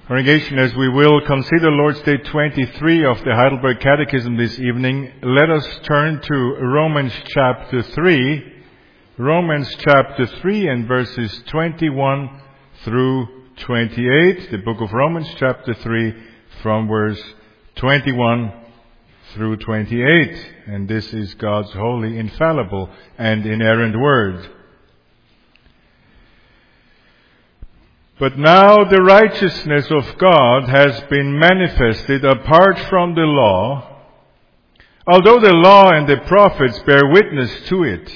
Congregation, as we will consider Lord's Day 23 of the Heidelberg Catechism this evening, let us turn to Romans chapter 3. Romans chapter 3 and verses 21 through 28. The book of Romans chapter 3 from verse 21 through 28. And this is God's holy, infallible, and inerrant word. But now the righteousness of God has been manifested apart from the law, although the law and the prophets bear witness to it.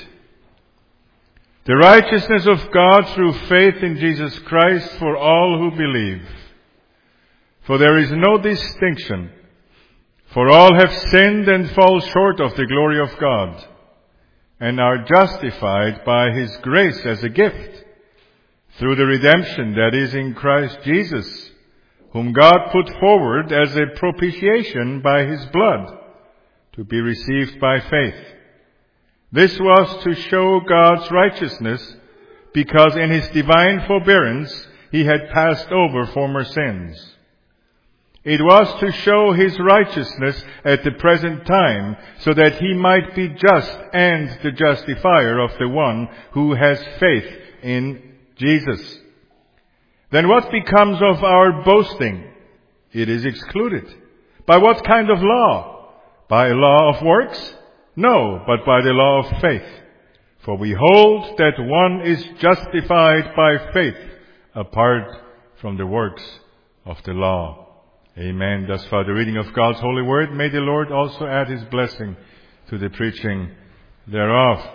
The righteousness of God through faith in Jesus Christ for all who believe. For there is no distinction, for all have sinned and fall short of the glory of God, and are justified by His grace as a gift, through the redemption that is in Christ Jesus, whom God put forward as a propitiation by His blood, to be received by faith. This was to show God's righteousness, because in His divine forbearance He had passed over former sins. It was to show His righteousness at the present time, so that He might be just and the justifier of the one who has faith in Jesus. Then what becomes of our boasting? It is excluded. By what kind of law? By a law of works? No, but by the law of faith. For we hold that one is justified by faith apart from the works of the law. Amen. Thus far the reading of God's holy word. May the Lord also add His blessing to the preaching thereof.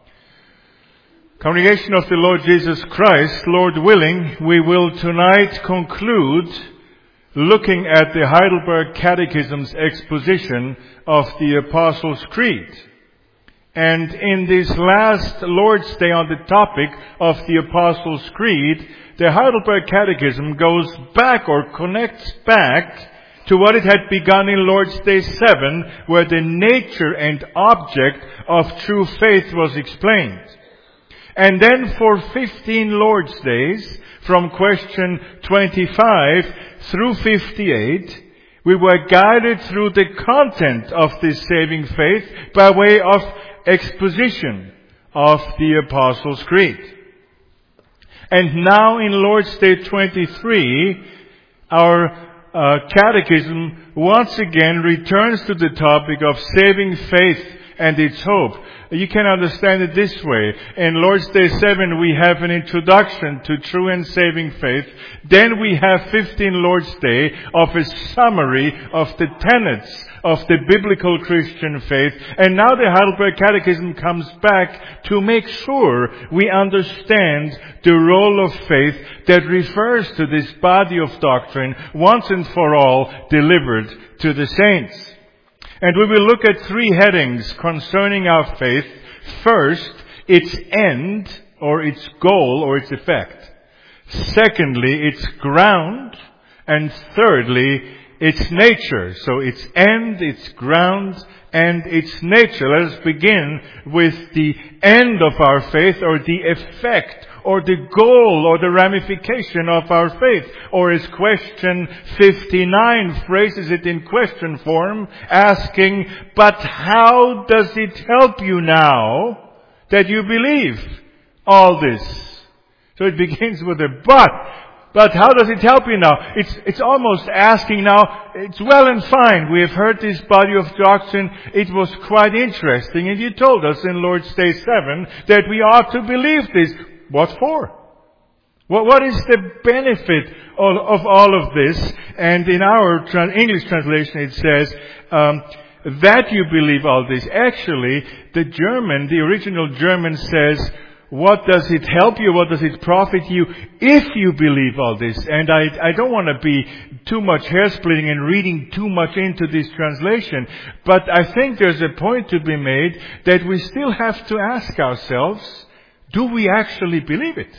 Congregation of the Lord Jesus Christ, Lord willing, we will tonight conclude looking at the Heidelberg Catechism's exposition of the Apostles' Creed. And in this last Lord's Day on the topic of the Apostles' Creed, the Heidelberg Catechism goes back or connects back to what it had begun in Lord's Day 7, where the nature and object of true faith was explained. And then for 15 Lord's Days, from question 25 through 58, we were guided through the content of this saving faith by way of exposition of the Apostles' Creed. And now in Lord's Day 23, our catechism once again returns to the topic of saving faith and its hope. You can understand it this way. In Lord's Day 7, we have an introduction to true and saving faith. Then we have 15 Lord's Day of a summary of the tenets of the biblical Christian faith. And now the Heidelberg Catechism comes back to make sure we understand the role of faith that refers to this body of doctrine once and for all delivered to the saints. And we will look at three headings concerning our faith. First, its end, or its goal, or its effect. Secondly, its ground. And thirdly, its nature. So its end, its ground, and its nature. Let us begin with the end of our faith, or the effect, or the goal, or the ramification of our faith. Or as question 59 phrases it in question form, asking, but how does it help you now that you believe all this? So it begins with a but. But how does it help you now? It's almost asking now, it's well and fine. We have heard this body of doctrine. It was quite interesting. And you told us in Lord's Day 7 that we ought to believe this. What for? What is the benefit of all of this? And in our English translation it says, that you believe all this. Actually, the original German says, what does it help you? What does it profit you if you believe all this? And I don't want to be too much hair-splitting and reading too much into this translation. But I think there's a point to be made that we still have to ask ourselves, do we actually believe it?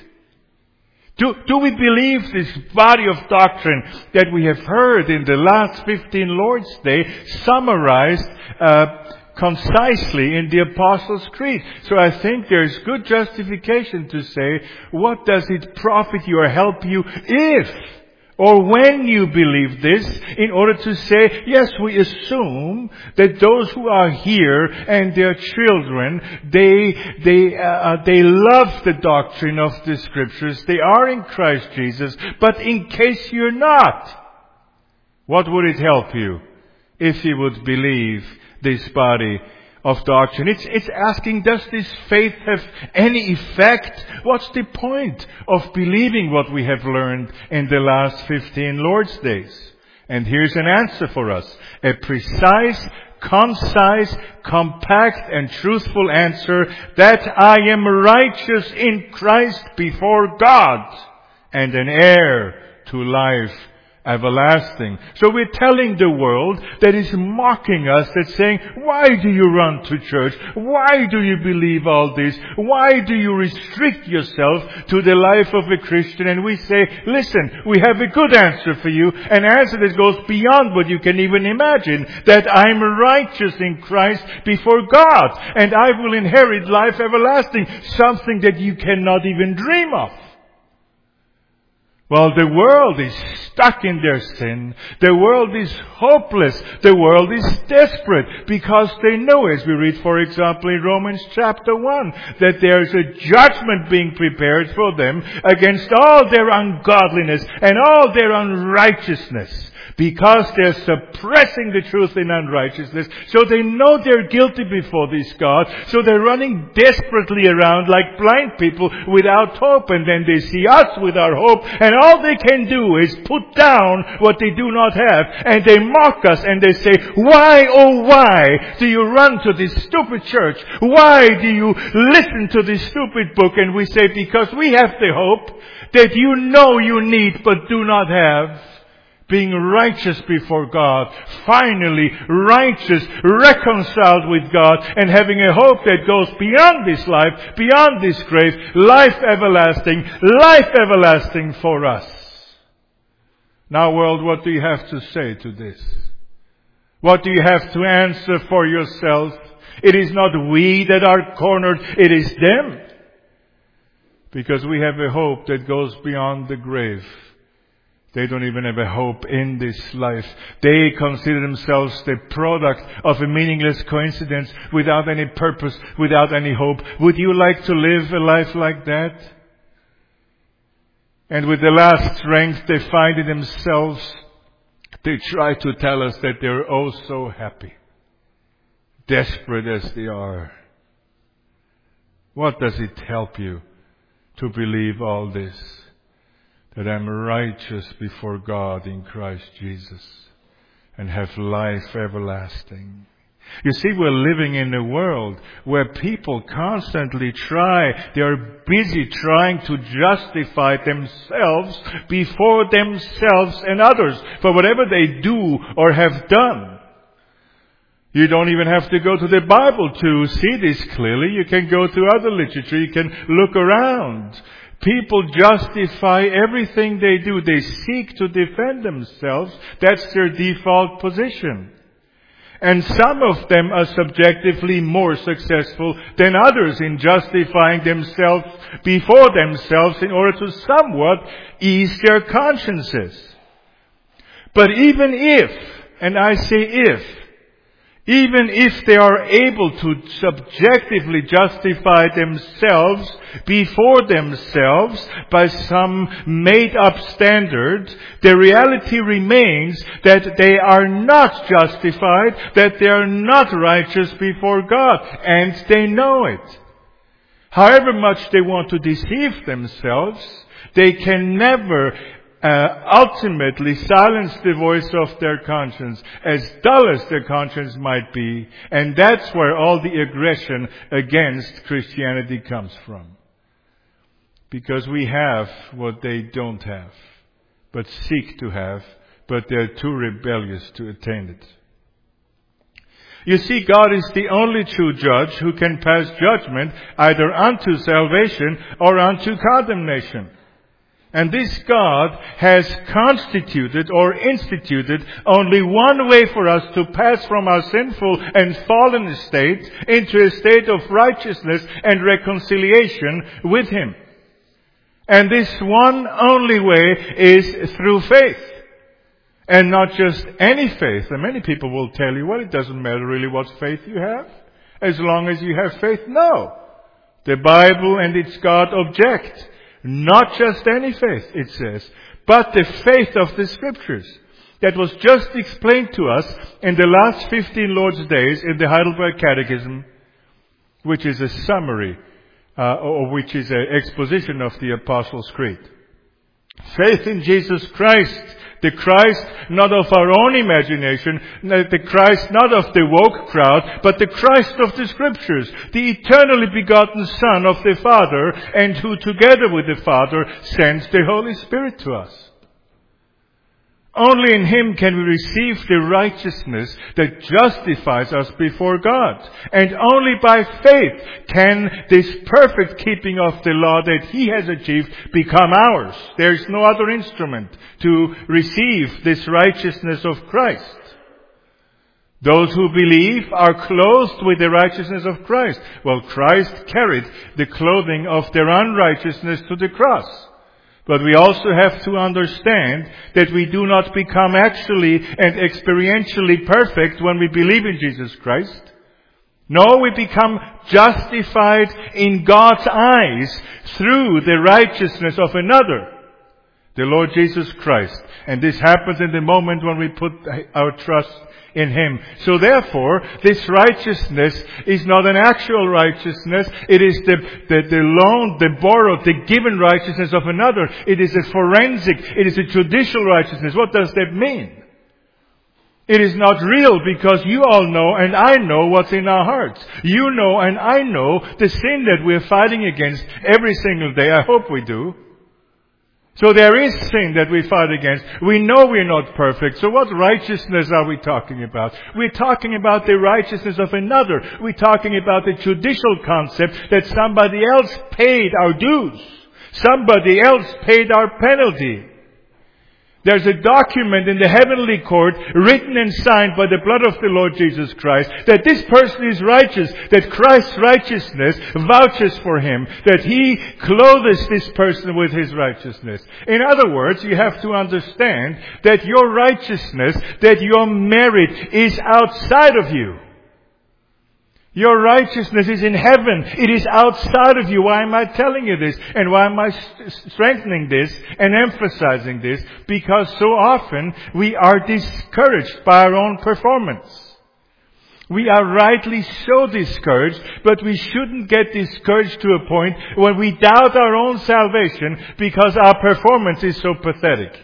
Do we believe this body of doctrine that we have heard in the last 15 Lord's Day summarized concisely in the Apostles' Creed? So I think there's good justification to say, what does it profit you or help you if Or when you believe this, in order to say, yes, we assume that those who are here and their children, they love the doctrine of the Scriptures. They are in Christ Jesus. But in case you're not, what would it help you if you would believe this body of doctrine? It's asking, does this faith have any effect? What's the point of believing what we have learned in the last 15 Lord's Days? And here's an answer for us. A precise, concise, compact, and truthful answer: that I am righteous in Christ before God and an heir to life everlasting. So we're telling the world that is mocking us, that's saying, why do you run to church? Why do you believe all this? Why do you restrict yourself to the life of a Christian? And we say, listen, we have a good answer for you, an answer that goes beyond what you can even imagine, that I'm righteous in Christ before God, and I will inherit life everlasting, something that you cannot even dream of. Well, the world is stuck in their sin. The world is hopeless. The world is desperate because they know, as we read, for example, in Romans chapter 1, that there is a judgment being prepared for them against all their ungodliness and all their unrighteousness, because they're suppressing the truth in unrighteousness. So they know they're guilty before this God. So they're running desperately around like blind people without hope. And then they see us with our hope. And all they can do is put down what they do not have. And they mock us and they say, why, oh why do you run to this stupid church? Why do you listen to this stupid book? And we say, because we have the hope that you know you need but do not have. Being righteous before God, finally righteous, reconciled with God, and having a hope that goes beyond this life, beyond this grave, life everlasting for us. Now, world, what do you have to say to this? What do you have to answer for yourself? It is not we that are cornered, it is them. Because we have a hope that goes beyond the grave. They don't even have a hope in this life. They consider themselves the product of a meaningless coincidence, without any purpose, without any hope. Would you like to live a life like that? And with the last strength they find in themselves, they try to tell us that they're oh so happy, desperate as they are. What does it help you to believe all this? That I'm righteous before God in Christ Jesus and have life everlasting. You see, we're living in a world where people constantly they are busy trying to justify themselves before themselves and others for whatever they do or have done. You don't even have to go to the Bible to see this clearly. You can go to other literature. You can look around. People justify everything they do. They seek to defend themselves. That's their default position. And some of them are subjectively more successful than others in justifying themselves before themselves in order to somewhat ease their consciences. But even if, and I say even if they are able to subjectively justify themselves before themselves by some made-up standard, the reality remains that they are not justified, that they are not righteous before God, and they know it. However much they want to deceive themselves, they can never ultimately silence the voice of their conscience, as dull as their conscience might be. And that's where all the aggression against Christianity comes from. Because we have what they don't have, but seek to have, but they're too rebellious to attain it. You see, God is the only true judge who can pass judgment either unto salvation or unto condemnation. And this God has constituted or instituted only one way for us to pass from our sinful and fallen state into a state of righteousness and reconciliation with Him. And this one only way is through faith. And not just any faith. And many people will tell you, well, it doesn't matter really what faith you have, as long as you have faith. No. The Bible and its God object. Not just any faith, it says, but the faith of the Scriptures. That was just explained to us in the last 15 Lord's Days in the Heidelberg Catechism, which is a summary, or which is an exposition of the Apostles' Creed. Faith in Jesus Christ, the Christ not of our own imagination, the Christ not of the woke crowd, but the Christ of the Scriptures, the eternally begotten Son of the Father, and who together with the Father sends the Holy Spirit to us. Only in Him can we receive the righteousness that justifies us before God. And only by faith can this perfect keeping of the law that He has achieved become ours. There is no other instrument to receive this righteousness of Christ. Those who believe are clothed with the righteousness of Christ. Well, Christ carried the clothing of their unrighteousness to the cross. But we also have to understand that we do not become actually and experientially perfect when we believe in Jesus Christ. No, we become justified in God's eyes through the righteousness of another, the Lord Jesus Christ. And this happens in the moment when we put our trust in Him. So therefore, this righteousness is not an actual righteousness. It is the loan, the borrowed, the given righteousness of another. It is a forensic, it is a judicial righteousness. What does that mean? It is not real because you all know and I know what's in our hearts. You know and I know the sin that we're fighting against every single day. I hope we do. So there is sin that we fight against. We know we're not perfect. So what righteousness are we talking about? We're talking about the righteousness of another. We're talking about the judicial concept that somebody else paid our dues. Somebody else paid our penalty. There's a document in the heavenly court written and signed by the blood of the Lord Jesus Christ that this person is righteous, that Christ's righteousness vouches for him, that He clothes this person with His righteousness. In other words, you have to understand that your righteousness, that your merit is outside of you. Your righteousness is in heaven. It is outside of you. Why am I telling you this? And why am I strengthening this and emphasizing this? Because so often we are discouraged by our own performance. We are rightly so discouraged, but we shouldn't get discouraged to a point when we doubt our own salvation because our performance is so pathetic.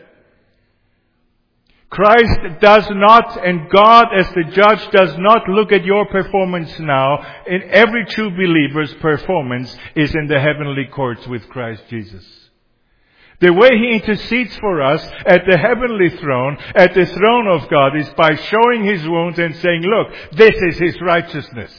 Christ does not, and God as the judge does not look at your performance now. In every true believer's performance is in the heavenly courts with Christ Jesus. The way He intercedes for us at the heavenly throne, at the throne of God, is by showing His wounds and saying, look, this is His righteousness.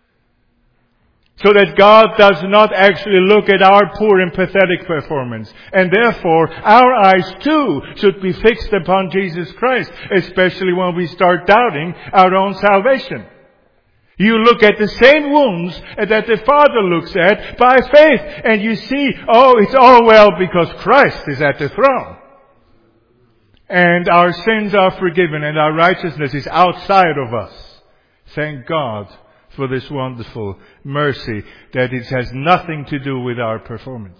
So that God does not actually look at our poor and pathetic performance. And therefore, our eyes too should be fixed upon Jesus Christ, especially when we start doubting our own salvation. You look at the same wounds that the Father looks at by faith, and you see, oh, it's all well because Christ is at the throne. And our sins are forgiven and our righteousness is outside of us. Thank God for this wonderful mercy that it has nothing to do with our performance.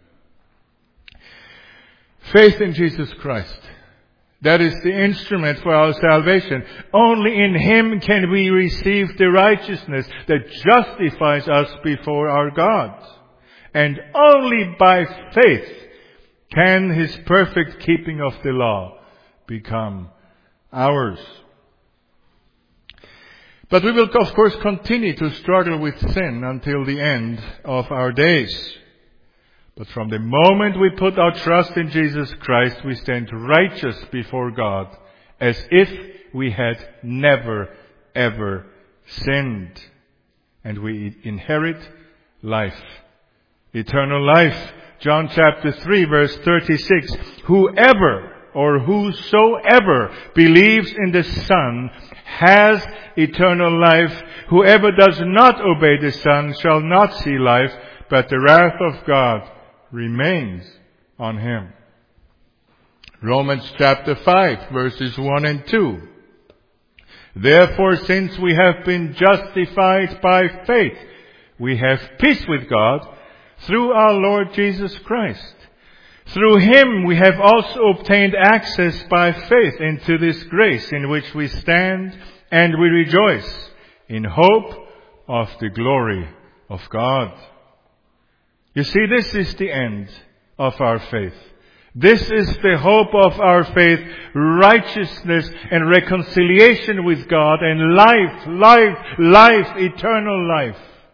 Faith in Jesus Christ. That is the instrument for our salvation. Only in Him can we receive the righteousness that justifies us before our God. And only by faith can His perfect keeping of the law become ours. But we will, of course, continue to struggle with sin until the end of our days. But from the moment we put our trust in Jesus Christ, we stand righteous before God as if we had never, ever sinned. And we inherit life, eternal life. John chapter 3, verse 36. Whoever or whosoever believes in the Son has eternal life. Whoever does not obey the Son shall not see life, but the wrath of God remains on him. Romans chapter 5, verses 1 and 2. Therefore, since we have been justified by faith, we have peace with God through our Lord Jesus Christ. Through him we have also obtained access by faith into this grace in which we stand, and we rejoice in hope of the glory of God. You see, this is the end of our faith. This is the hope of our faith, righteousness and reconciliation with God, and life, eternal life.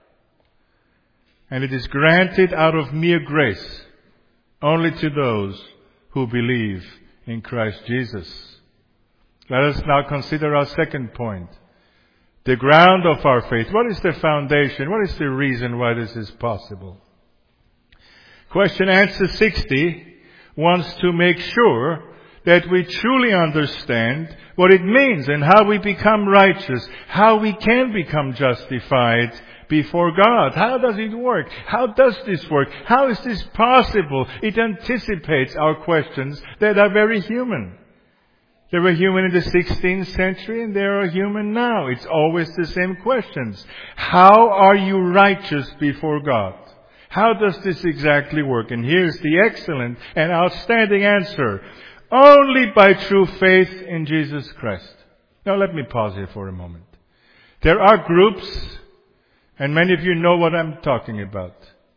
And it is granted out of mere grace only to those who believe in Christ Jesus. Let us now consider our second point. The ground of our faith. What is the foundation? What is the reason why this is possible? Question answer 60 wants to make sure that we truly understand what it means and how we become righteous, how we can become justified before God. How does it work? How does this work? How is this possible? It anticipates our questions that are very human. They were human in the 16th century and they are human now. It's always the same questions. How are you righteous before God? How does this exactly work? And here's the excellent and outstanding answer. Only by true faith in Jesus Christ. Now let me pause here for a moment. There are groups, and many of you know what I'm talking about.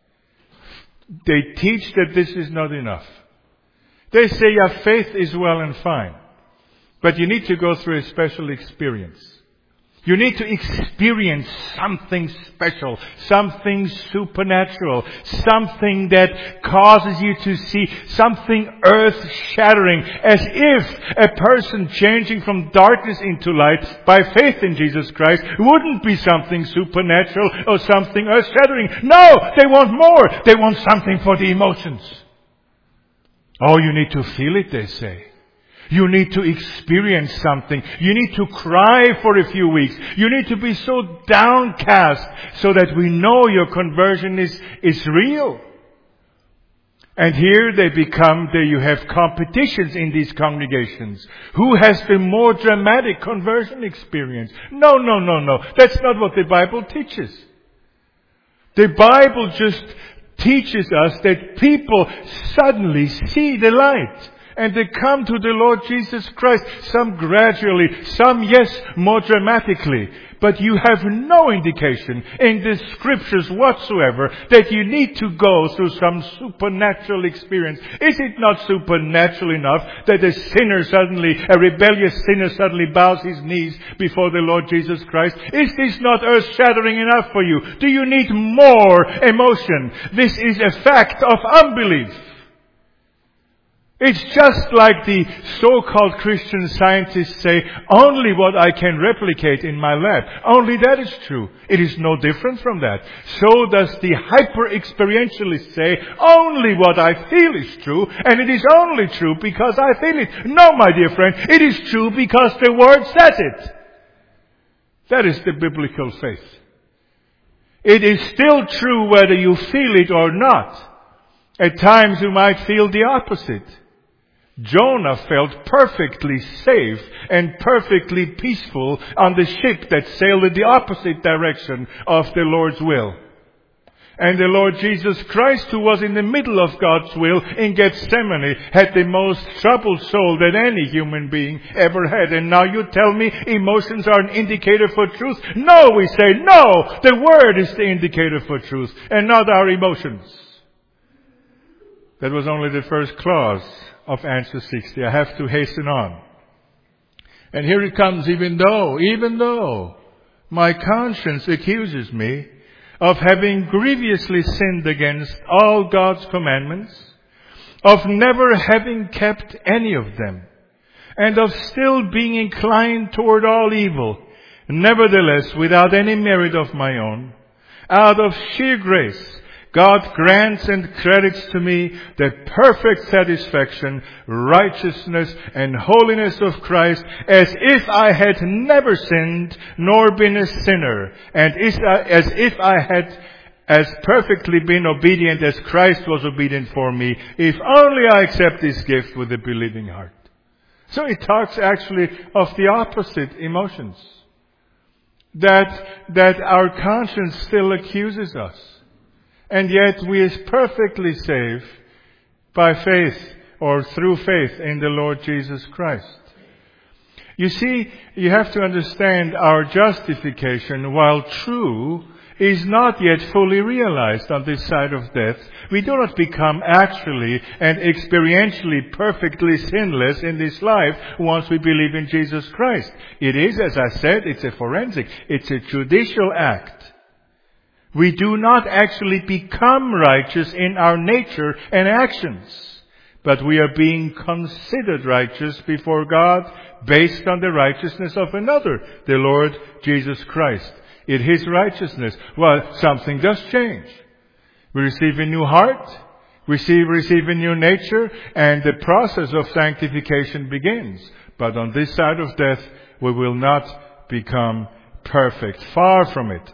They teach that this is not enough. They say, yeah, faith is well and fine, but you need to go through a special experience. You need to experience something special, something supernatural, something that causes you to see something earth-shattering, as if a person changing from darkness into light by faith in Jesus Christ wouldn't be something supernatural or something earth-shattering. No, they want more. They want something for the emotions. Oh, you need to feel it, they say. You need to experience something. You need to cry for a few weeks. You need to be so downcast so that we know your conversion is real. And here you have competitions in these congregations. Who has the more dramatic conversion experience? No. That's not what the Bible teaches. The Bible just teaches us that people suddenly see the light. And they come to the Lord Jesus Christ, some gradually, some, yes, more dramatically. But you have no indication in the Scriptures whatsoever that you need to go through some supernatural experience. Is it not supernatural enough that a rebellious sinner suddenly bows his knees before the Lord Jesus Christ? Is this not earth-shattering enough for you? Do you need more emotion? This is a fact of unbelief. It's just like the so-called Christian scientists say, only what I can replicate in my lab. Only that is true. It is no different from that. So does the hyper-experientialist say, only what I feel is true, and it is only true because I feel it. No, my dear friend, it is true because the Word says it. That is the biblical faith. It is still true whether you feel it or not. At times you might feel the opposite. Jonah felt perfectly safe and perfectly peaceful on the ship that sailed in the opposite direction of the Lord's will. And the Lord Jesus Christ, who was in the middle of God's will in Gethsemane, had the most troubled soul that any human being ever had. And now you tell me emotions are an indicator for truth? No, we say no. The Word is the indicator for truth and not our emotions. That was only the first clause of answer 60. I have to hasten on. And here it comes, even though my conscience accuses me of having grievously sinned against all God's commandments, of never having kept any of them, and of still being inclined toward all evil, nevertheless, without any merit of my own, out of sheer grace, God grants and credits to me the perfect satisfaction, righteousness, and holiness of Christ, as if I had never sinned nor been a sinner, and as if I had as perfectly been obedient as Christ was obedient for me, if only I accept this gift with a believing heart. So it talks actually of the opposite emotions. That our conscience still accuses us. And yet we is perfectly saved by faith or through faith in the Lord Jesus Christ. You see, you have to understand our justification, while true, is not yet fully realized on this side of death. We do not become actually and experientially perfectly sinless in this life once we believe in Jesus Christ. It is, as I said, it's a forensic, it's a judicial act. We do not actually become righteous in our nature and actions, but we are being considered righteous before God based on the righteousness of another, the Lord Jesus Christ. In His righteousness, well, something does change. We receive a new heart, receive a new nature, and the process of sanctification begins. But on this side of death, we will not become perfect. Far from it.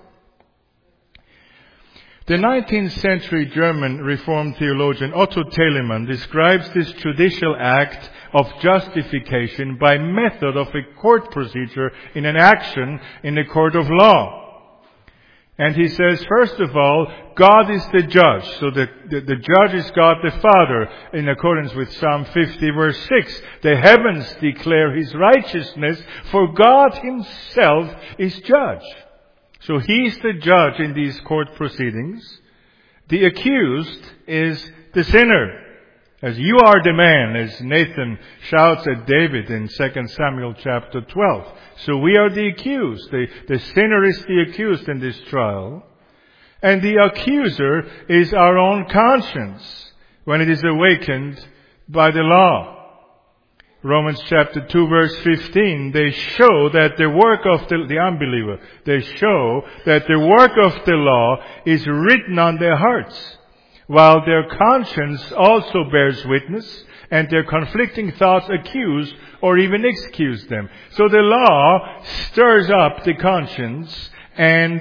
The 19th century German Reformed theologian Otto Telemann describes this judicial act of justification by method of a court procedure in an action in a court of law. And he says, first of all, God is the judge. So the judge is God the Father, in accordance with Psalm 50 verse 6. The heavens declare His righteousness, for God Himself is judge. So He's the judge in these court proceedings. The accused is the sinner. As you are the man, as Nathan shouts at David in 2 Samuel chapter 12. So we are the accused. The sinner is the accused in this trial. And the accuser is our own conscience when it is awakened by the law. Romans chapter 2 verse 15, they show that the work of the unbeliever, they show that the work of the law is written on their hearts, while their conscience also bears witness, and their conflicting thoughts accuse or even excuse them. So the law stirs up the conscience, and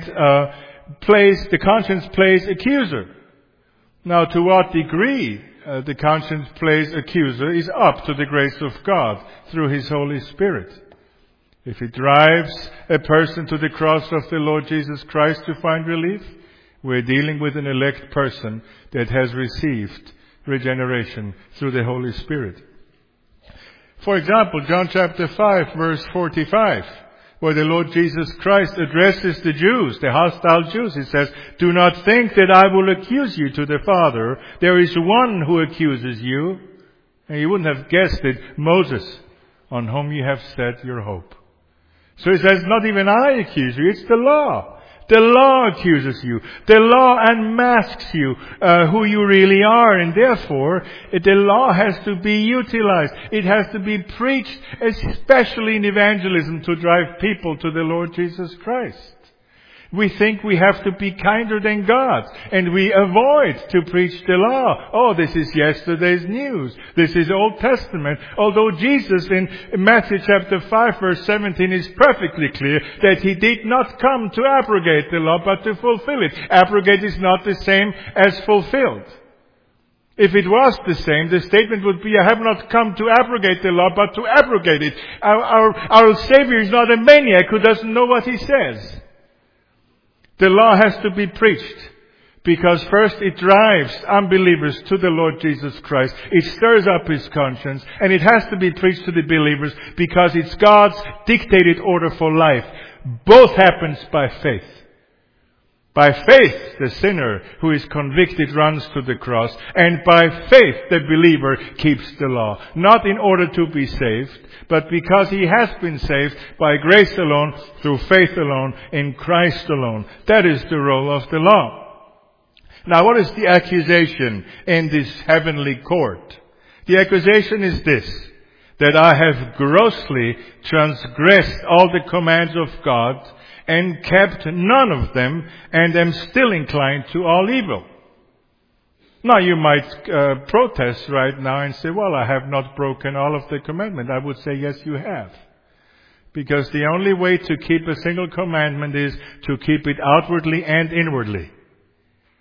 the conscience plays accuser. Now, to what degree the conscience plays accuser is up to the grace of God through His Holy Spirit. If it drives a person to the cross of the Lord Jesus Christ to find relief, we're dealing with an elect person that has received regeneration through the Holy Spirit. For example, John chapter 5 verse 45, where the Lord Jesus Christ addresses the Jews, the hostile Jews. He says, do not think that I will accuse you to the Father. There is one who accuses you. And you wouldn't have guessed it, Moses, on whom you have set your hope. So He says, not even I accuse you, it's the law. The law accuses you. The law unmasks you, who you really are. And therefore, the law has to be utilized. It has to be preached, especially in evangelism, to drive people to the Lord Jesus Christ. We think we have to be kinder than God, and we avoid to preach the law. Oh, this is yesterday's news. This is Old Testament. Although Jesus in Matthew chapter 5 verse 17 is perfectly clear that He did not come to abrogate the law, but to fulfill it. Abrogate is not the same as fulfilled. If it was the same, the statement would be, I have not come to abrogate the law, but to abrogate it. Our Savior is not a maniac who doesn't know what He says. The law has to be preached because first it drives unbelievers to the Lord Jesus Christ. It stirs up His conscience, and it has to be preached to the believers because it's God's dictated order for life. Both happens by faith. By faith, the sinner who is convicted runs to the cross, and by faith the believer keeps the law. Not in order to be saved, but because he has been saved by grace alone, through faith alone, in Christ alone. That is the role of the law. Now, what is the accusation in this heavenly court? The accusation is this, that I have grossly transgressed all the commands of God and kept none of them, and am still inclined to all evil. Now you might protest right now and say, well, I have not broken all of the commandment. I would say, yes, you have. Because the only way to keep a single commandment is to keep it outwardly and inwardly.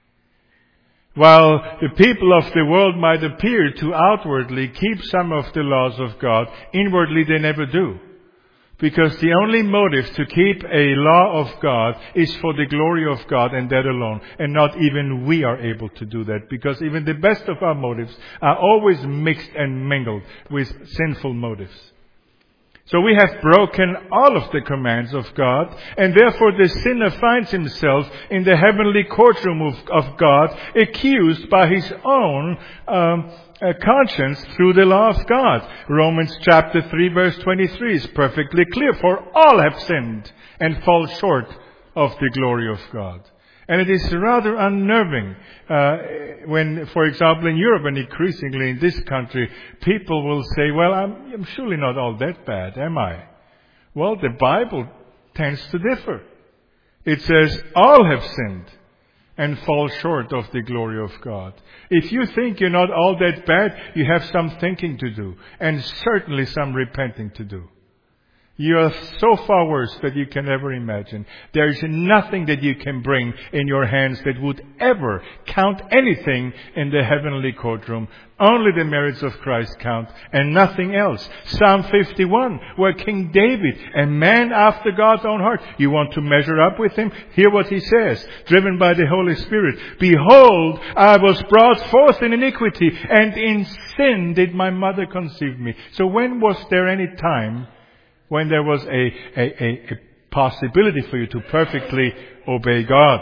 While the people of the world might appear to outwardly keep some of the laws of God, inwardly they never do. Because the only motive to keep a law of God is for the glory of God and that alone. And not even we are able to do that. Because even the best of our motives are always mixed and mingled with sinful motives. So we have broken all of the commands of God, and therefore the sinner finds himself in the heavenly courtroom of God, accused by his own conscience through the law of God. Romans chapter 3 verse 23 is perfectly clear. For all have sinned and fall short of the glory of God. And it is rather unnerving when, for example, in Europe and increasingly in this country, people will say, well, I'm surely not all that bad, am I? Well, the Bible tends to differ. It says, all have sinned and fall short of the glory of God. If you think you're not all that bad, you have some thinking to do, and certainly some repenting to do. You are so far worse than you can ever imagine. There is nothing that you can bring in your hands that would ever count anything in the heavenly courtroom. Only the merits of Christ count and nothing else. Psalm 51, where King David, a man after God's own heart, you want to measure up with him? Hear what he says, driven by the Holy Spirit. Behold, I was brought forth in iniquity, and in sin did my mother conceive me. So when was there any time when there was a possibility for you to perfectly obey God?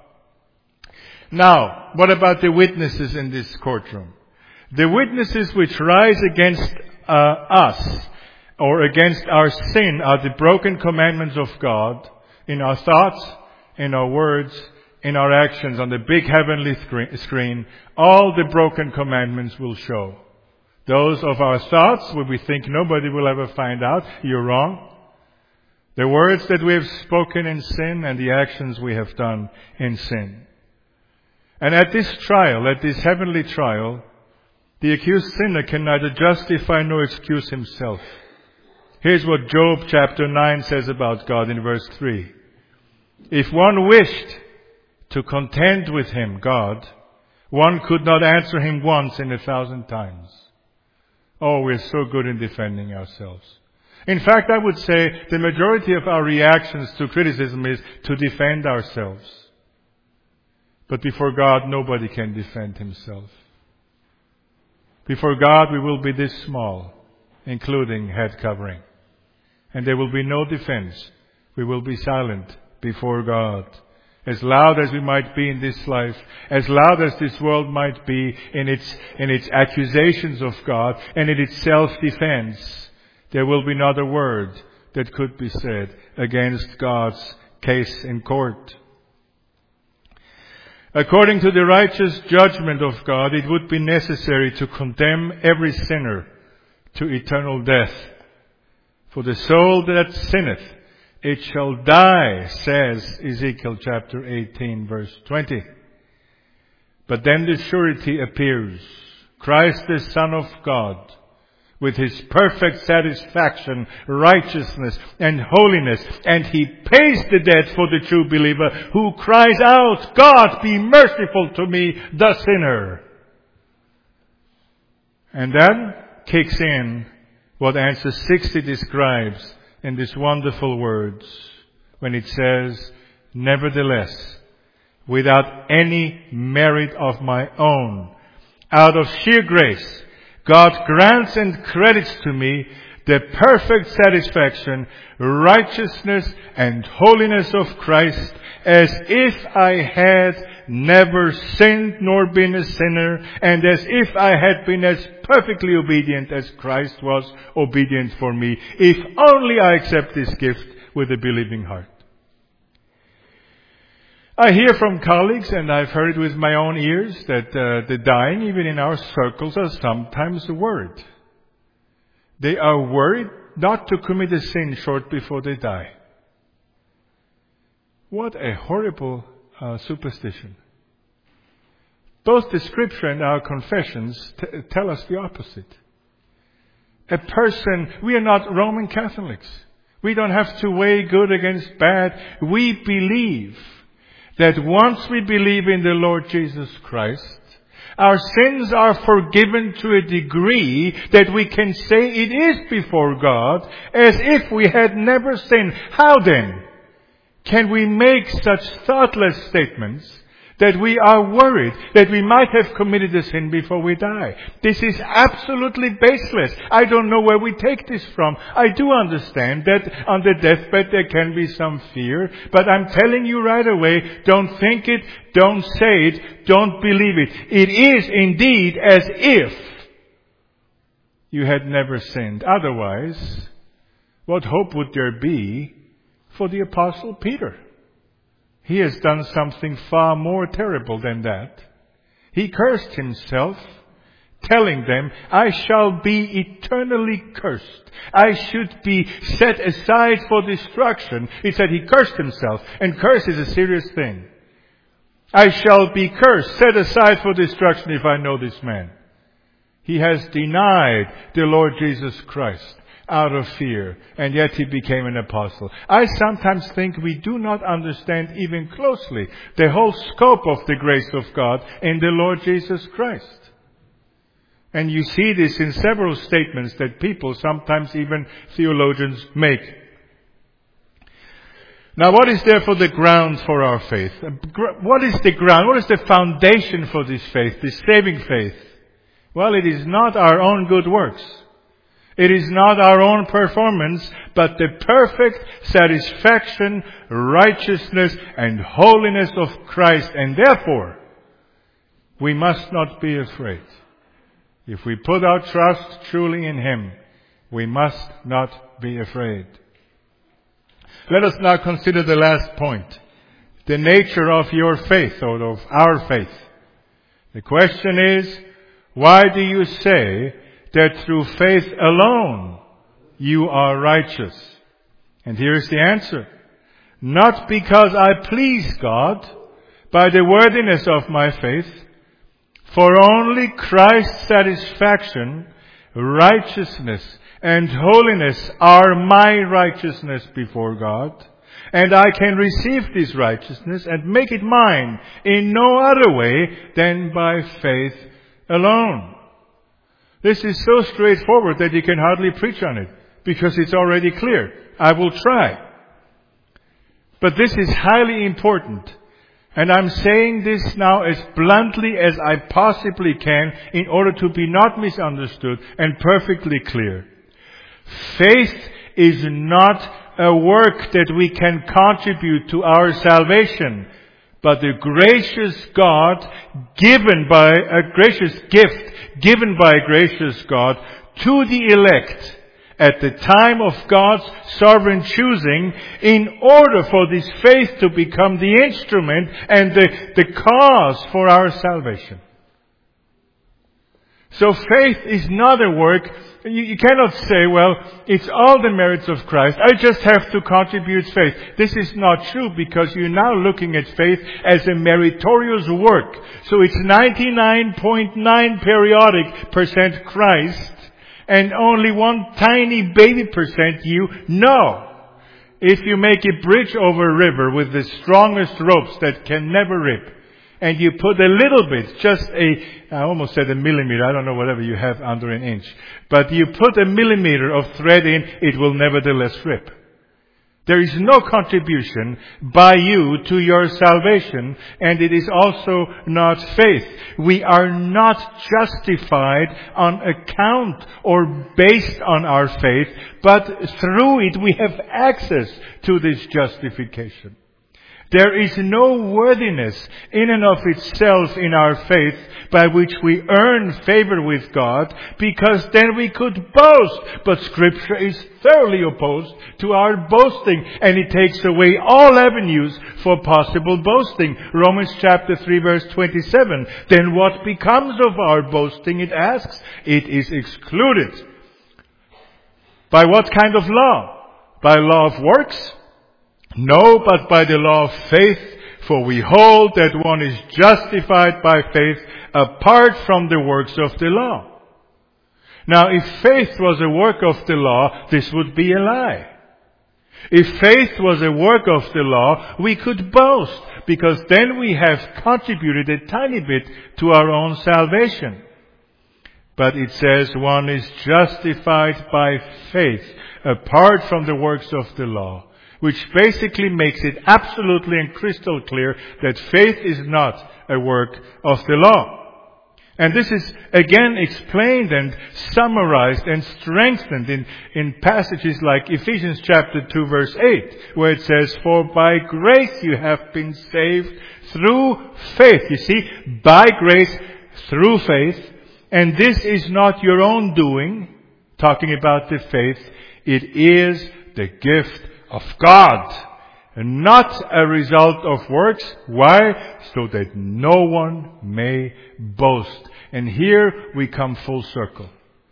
Now, what about the witnesses in this courtroom? The witnesses which rise against us or against our sin are the broken commandments of God in our thoughts, in our words, in our actions on the big heavenly screen. All the broken commandments will show. Those of our thoughts where we think nobody will ever find out, you're wrong. The words that we have spoken in sin and the actions we have done in sin. And at this trial, at this heavenly trial, the accused sinner can neither justify nor excuse himself. Here's what Job chapter 9 says about God in verse 3. If one wished to contend with him, God, one could not answer him once in 1,000 times. Oh, we're so good in defending ourselves. In fact, I would say the majority of our reactions to criticism is to defend ourselves. But before God, nobody can defend himself. Before God, we will be this small, including head covering. And there will be no defense. We will be silent before God. As loud as we might be in this life, as loud as this world might be in its accusations of God and in its self-defense, there will be not a word that could be said against God's case in court. According to the righteous judgment of God, it would be necessary to condemn every sinner to eternal death. For the soul that sinneth, it shall die, says Ezekiel chapter 18, verse 20. But then the surety appears. Christ the Son of God, with His perfect satisfaction, righteousness, and holiness. And He pays the debt for the true believer who cries out, God, be merciful to me, the sinner. And then kicks in what answer 60 describes in these wonderful words, when it says, nevertheless, without any merit of my own, out of sheer grace, God grants and credits to me the perfect satisfaction, righteousness, and holiness of Christ, as if I had never sinned nor been a sinner, and as if I had been as perfectly obedient as Christ was obedient for me, if only I accept this gift with a believing heart. I hear from colleagues, and I've heard it with my own ears, that the dying, even in our circles, are sometimes worried. They are worried not to commit a sin short before they die. What a horrible superstition. Both the Scripture and our confessions tell us the opposite. We are not Roman Catholics. We don't have to weigh good against bad. We believe that once we believe in the Lord Jesus Christ, Our sins are forgiven to a degree that we can say it is before God as if we had never sinned. How then can we make such thoughtless statements that we are worried that we might have committed a sin before we die? This is absolutely baseless. I don't know where we take this from. I do understand that on the deathbed there can be some fear, but I'm telling you right away, don't think it, don't say it, don't believe it. It is indeed as if you had never sinned. Otherwise, what hope would there be for the Apostle Peter? He has done something far more terrible than that. He cursed himself, telling them, I shall be eternally cursed. I should be set aside for destruction. He said he cursed himself, and curse is a serious thing. I shall be cursed, set aside for destruction if I know this man. He has denied the Lord Jesus Christ out of fear, and yet he became an apostle. I sometimes think we do not understand even closely the whole scope of the grace of God in the Lord Jesus Christ. And you see this in several statements that people, sometimes even theologians, make. Now, what is therefore the ground for our faith? What is the ground? What is the foundation for this faith, this saving faith? Well, it is not our own good works. It is not our own performance, but the perfect satisfaction, righteousness, and holiness of Christ. And therefore, we must not be afraid. If we put our trust truly in Him, we must not be afraid. Let us now consider the last point. The nature of your faith, or of our faith. The question is, why do you say that through faith alone you are righteous? And here's the answer. Not because I please God by the worthiness of my faith, for only Christ's satisfaction, righteousness, and holiness are my righteousness before God, and I can receive this righteousness and make it mine in no other way than by faith alone. This is so straightforward that you can hardly preach on it, because it's already clear. I will try. But this is highly important. And I'm saying this now as bluntly as I possibly can in order to be not misunderstood and perfectly clear. Faith is not a work that we can contribute to our salvation, but a gracious God given by a gracious gift given by a gracious God to the elect at the time of God's sovereign choosing, in order for this faith to become the instrument and the cause for our salvation. So faith is not a work. You cannot say, well, it's all the merits of Christ. I just have to contribute faith. This is not true, because you're now looking at faith as a meritorious work. So it's 99.9 periodic % Christ and only one tiny baby % you. No. If you make a bridge over a river with the strongest ropes that can never rip, and you put a little bit, just I almost said a millimeter, I don't know, whatever you have under an inch. But you put a millimeter of thread in, it will nevertheless rip. There is no contribution by you to your salvation, and it is also not faith. We are not justified on account or based on our faith, but through it we have access to this justification. There is no worthiness in and of itself in our faith by which we earn favor with God, because then we could boast. But Scripture is thoroughly opposed to our boasting, and it takes away all avenues for possible boasting. Romans chapter 3 verse 27. Then what becomes of our boasting, it asks? It is excluded. By what kind of law? By law of works? No, but by the law of faith, for we hold that one is justified by faith apart from the works of the law. Now, if faith was a work of the law, this would be a lie. If faith was a work of the law, we could boast, because then we have contributed a tiny bit to our own salvation. But it says one is justified by faith, apart from the works of the law, which basically makes it absolutely and crystal clear that faith is not a work of the law. And this is again explained and summarized and strengthened in passages like Ephesians chapter 2 verse 8, where it says, "For by grace you have been saved through faith." You see, by grace through faith. And this is not your own doing, talking about the faith. It is the gift of God, and not a result of works. Why? So that no one may boast. And here we come full circle.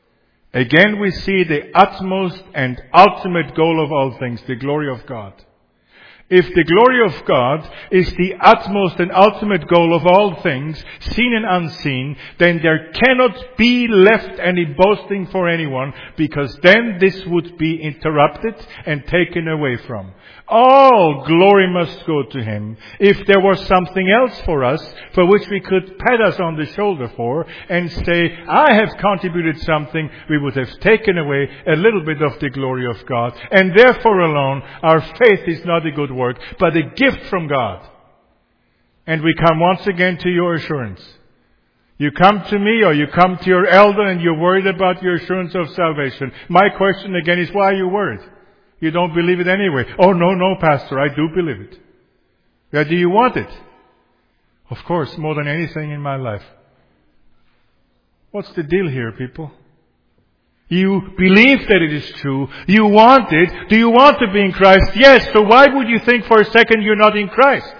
Again we see the utmost and ultimate goal of all things, the glory of God. If the glory of God is the utmost and ultimate goal of all things, seen and unseen, then there cannot be left any boasting for anyone, because then this would be interrupted and taken away from. All glory must go to Him. If there was something else for us, for which we could pat us on the shoulder for and say, I have contributed something, we would have taken away a little bit of the glory of God. And therefore alone, our faith is not a good work, but a gift from God. And we come once again to your assurance. You come to me or you come to your elder and you're worried about your assurance of salvation. My question again is, why are you worried? You don't believe it anyway. Oh, no, Pastor, I do believe it. Yeah, do you want it? Of course, more than anything in my life. What's the deal here, people? You believe that it is true. You want it. Do you want to be in Christ? Yes. So why would you think for a second you're not in Christ?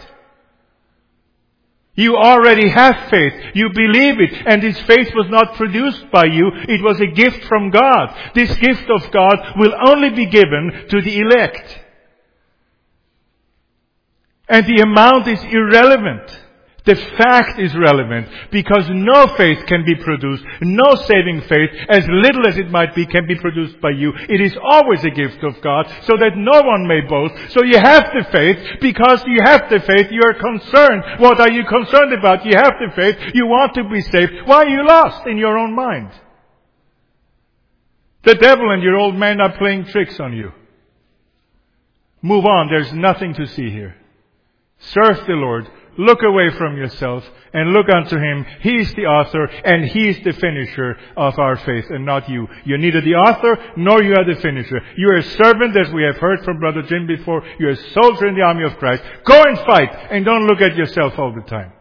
You already have faith. You believe it. And this faith was not produced by you. It was a gift from God. This gift of God will only be given to the elect. And the amount is irrelevant. The fact is relevant, because no faith can be produced, no saving faith, as little as it might be, can be produced by you. It is always a gift of God, so that no one may boast. So you have the faith. Because you have the faith, you are concerned. What are you concerned about? You have the faith, you want to be saved. Why are you lost in your own mind? The devil and your old man are playing tricks on you. Move on, there's nothing to see here. Serve the Lord. Look away from yourself and look unto Him. He is the author and He is the finisher of our faith, and not you. You're neither the author nor you are the finisher. You're a servant, as we have heard from Brother Jim before. You're a soldier in the army of Christ. Go and fight, and don't look at yourself all the time.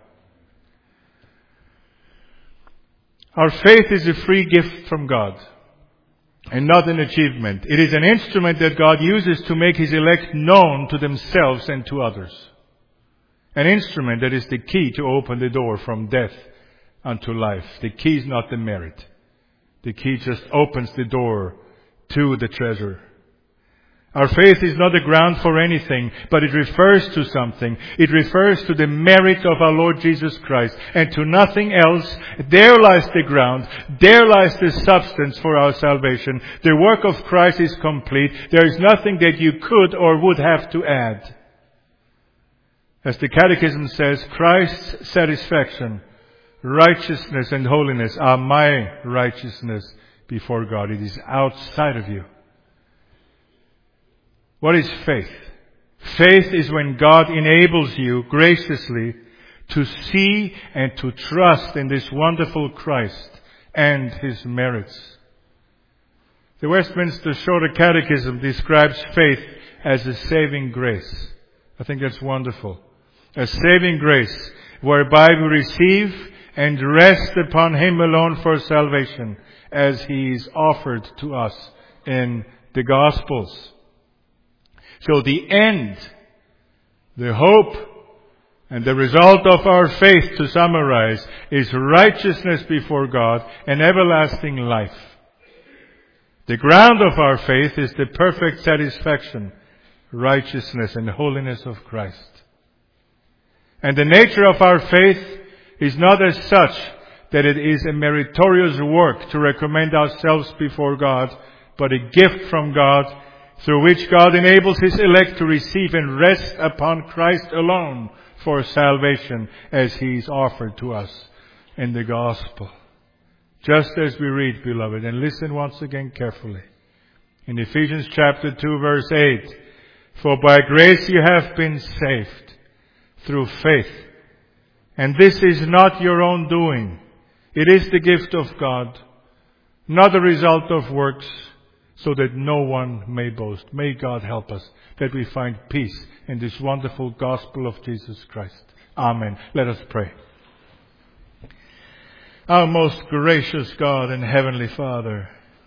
Our faith is a free gift from God, and not an achievement. It is an instrument that God uses to make His elect known to themselves and to others. An instrument that is the key to open the door from death unto life. The key is not the merit. The key just opens the door to the treasure. Our faith is not a ground for anything, but it refers to something. It refers to the merit of our Lord Jesus Christ, and to nothing else. There lies the ground. There lies the substance for our salvation. The work of Christ is complete. There is nothing that you could or would have to add. As the Catechism says, Christ's satisfaction, righteousness and holiness are my righteousness before God. It is outside of you. What is faith? Faith is when God enables you graciously to see and to trust in this wonderful Christ and His merits. The Westminster Shorter Catechism describes faith as a saving grace. I think that's wonderful. A saving grace whereby we receive and rest upon Him alone for salvation, as He is offered to us in the Gospels. So the end, the hope, and the result of our faith, to summarize, is righteousness before God and everlasting life. The ground of our faith is the perfect satisfaction, righteousness and holiness of Christ. And the nature of our faith is not as such that it is a meritorious work to recommend ourselves before God, but a gift from God, through which God enables His elect to receive and rest upon Christ alone for salvation as He is offered to us in the gospel. Just as we read, beloved, and listen once again carefully. In Ephesians chapter 2 verse 8, for by grace you have been saved through faith. And this is not your own doing. It is the gift of God, not a result of works, so that no one may boast. May God help us that we find peace in this wonderful gospel of Jesus Christ. Amen. Let us pray. Our most gracious God and Heavenly Father,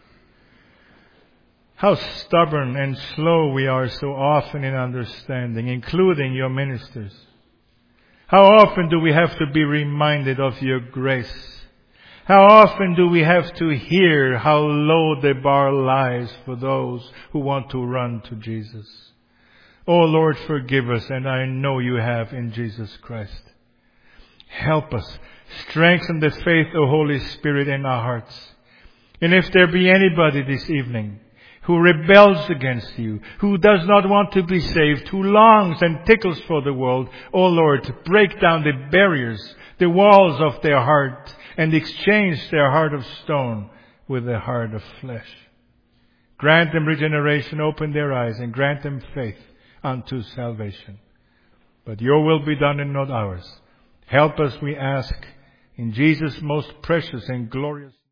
how stubborn and slow we are so often in understanding, including your ministers. How often do we have to be reminded of your grace? How often do we have to hear how low the bar lies for those who want to run to Jesus? Oh Lord, forgive us, and I know you have in Jesus Christ. Help us. Strengthen the faith, O Holy Spirit, in our hearts. And if there be anybody this evening who rebels against you, who does not want to be saved, who longs and tickles for the world, O Lord, break down the barriers, the walls of their heart, and exchange their heart of stone with a heart of flesh. Grant them regeneration, open their eyes, and grant them faith unto salvation. But your will be done and not ours. Help us, we ask, in Jesus' most precious and glorious